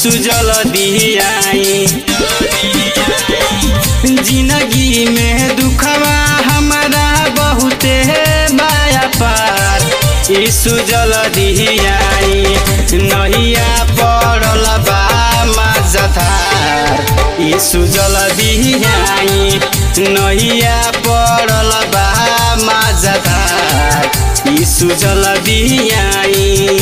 यीशु जल्दी आई। जिंदगी में दुखवा हमारा बहुते बाया पार, यीशु जल्दी आई। नैया पड़ल बा मझधार, यीशु जल्दी आई। नैया पड़ल बा मझधार, यीशु जल्दी आई।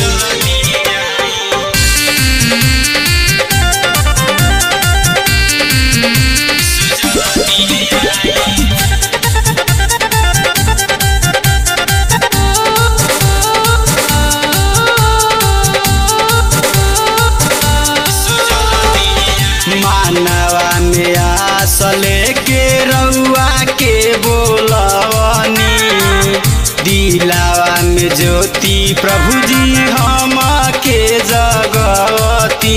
मानवा में आस लेके रउआ के बोलवनी, दिलावा में ज्योति प्रभु जी हम के जगती।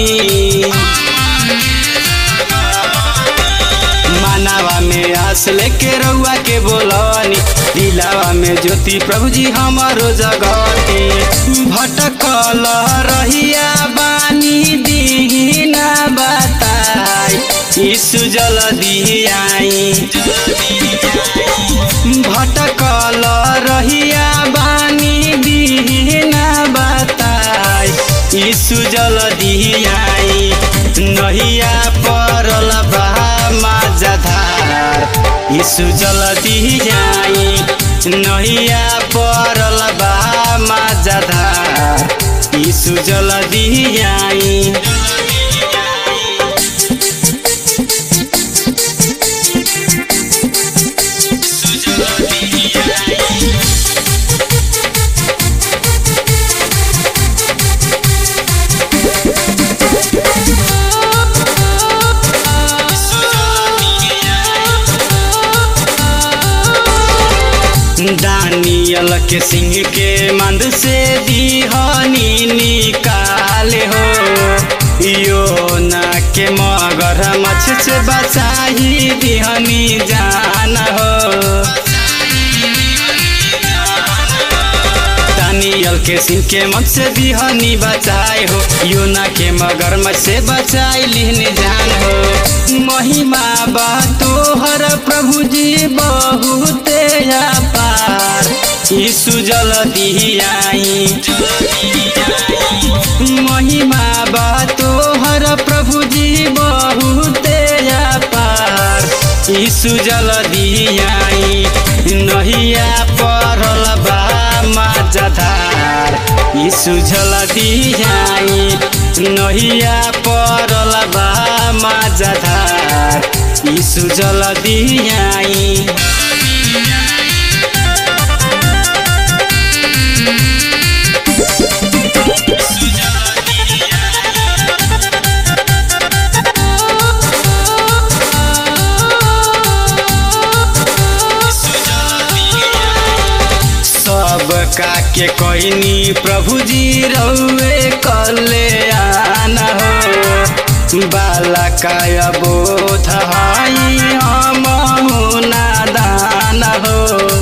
मानवा में आस लेके रउआ के बोलवनी, दिलावा में ज्योति प्रभु जी हमारो जगती। भटकल रहिया बानी दीना बताई, यीशु जल्दी आई। भटकल रहिया बानी दीना बताई, यीशु जल्दी आई। नैया पड़ल बा मझधार, यीशु जल्दी आई। नैया पड़ल बा मझधार, यीशु जल्दी आई। दानियल के सिंह के मंद से दीहनी निकाले हो, योना के मगरमच्छ से बचाई दीहनी जान हो। दानियल के सिंह के मंद से दीहनी बचाए हो, योना के मगरमच्छ से बचाई लिहनी जान हो। महिमा बा तोहर प्रभु जी बहुते अपार, यीशु जल्दी आई। महिमा बा तोहर प्रभु जी बहुते अपार, यीशु जल्दी आई। नैया पड़ल बा मझधार, यीशु जल्दी आई। नैया पड़ल बा मझधार, यीशु जल्दी आई। सबका के कहनी प्रभु जी रउए कल्याण हो, बालकाय बोध हई हमहु नादान हो।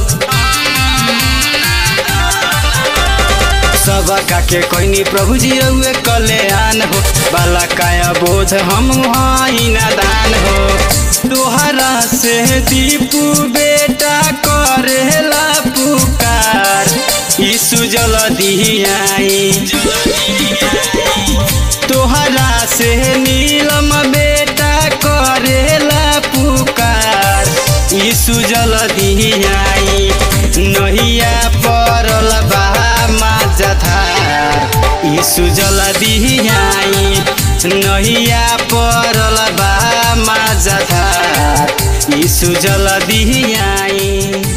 सबका के कहनी प्रभु जी रउए कल्याण हो, बालकाय बोध हम हई नादान हो। तोहरा से दीपू बेटा करेला पुकार, यीशु जल्दी आई। तोहरा से नीलम बेटा करेला पुकार, यीशु जल्दी आई। नैया पड़ल बा मझधार, यीशु जल्दी आई। नैया पड़ल बा मझधार, यीशु जल्दी आई।